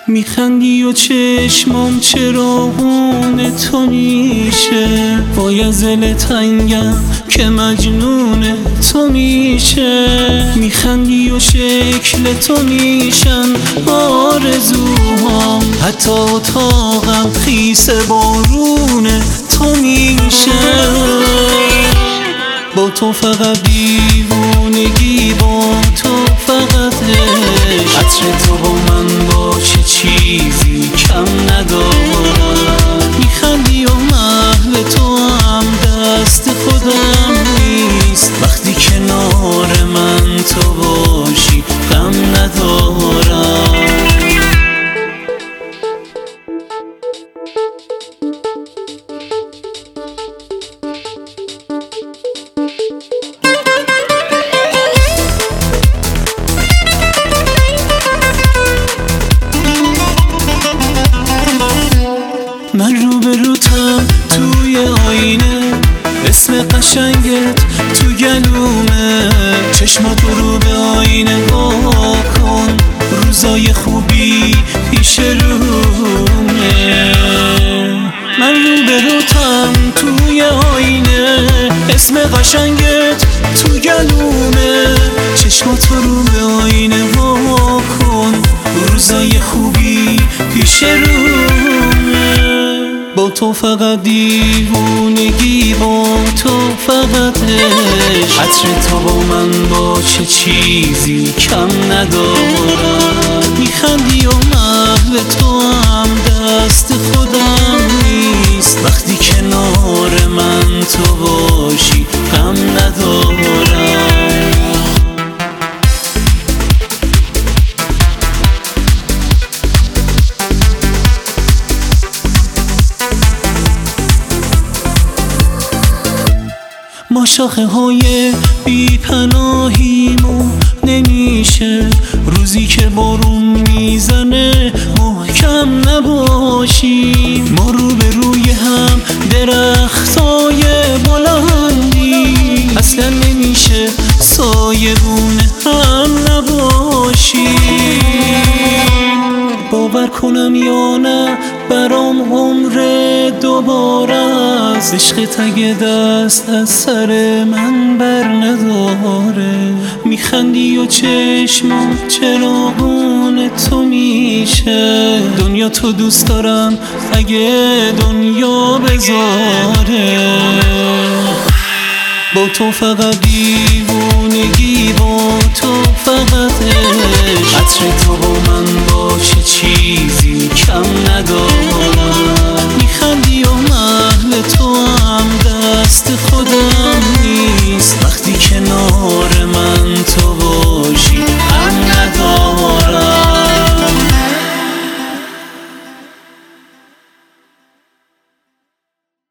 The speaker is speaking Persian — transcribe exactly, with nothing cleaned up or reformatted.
میخندی و چشمام چراغون تو میشه، وای دل تنگم که مجنون تو میشه. میخندی و شکل تو میشن آرزوهام، حتی اتاقم خیس بارون تو میشه. با تو فقط دیوونگی، با تو فقط عشق، عطر تو با من باشه چیزی کم ندارم. میخندی و محو تو هم دست خودم نیست، وقتی کنار من تو باشی غم ندارم. من رو به روتم توی آینه، اسم قشنگت تو گلومه، چشمات رو به آینه نگاه کن، روزای خوبی پیش رومه. من رو به روتم توی آینه، اسم قشنگت تو گلومه، چشمات رو به آینه نگاه کن، روزای خوبی پیش رومه. با تو فقط دیوونگی، با تو فقط عشق، عطر تو با من باشه چیزی کم ندارم. میخندی و محو تو هم دست خودم نیست، وقتی کنار من تو باشی غم ندارم. ما شاخه های بی پناهیمون نمیشه، روزی که بارون میزنه محکم نباشیم. ما رو به روی هم درختای بلندی، اصلا نمیشه سایبون هم نباشیم. باور کنم یا نه برام عمر دوباره است، عشق تگ دست از سر من بر نداره. میخندی و چشمم چراغون تو میشه، دنیا تو دوست دارم اگه دنیا بذاره. با تو فقط دیوونگی، با تو فقط عشق، عطر تو با من باشه چیزی کم نداره.